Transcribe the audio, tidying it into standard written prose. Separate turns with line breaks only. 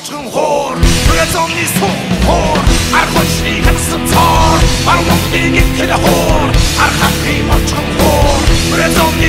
мочхон хоор Рязонны суур архочны хансан цоор Мармокны гитгэл хоор Архапны мочхон хоор Рязонны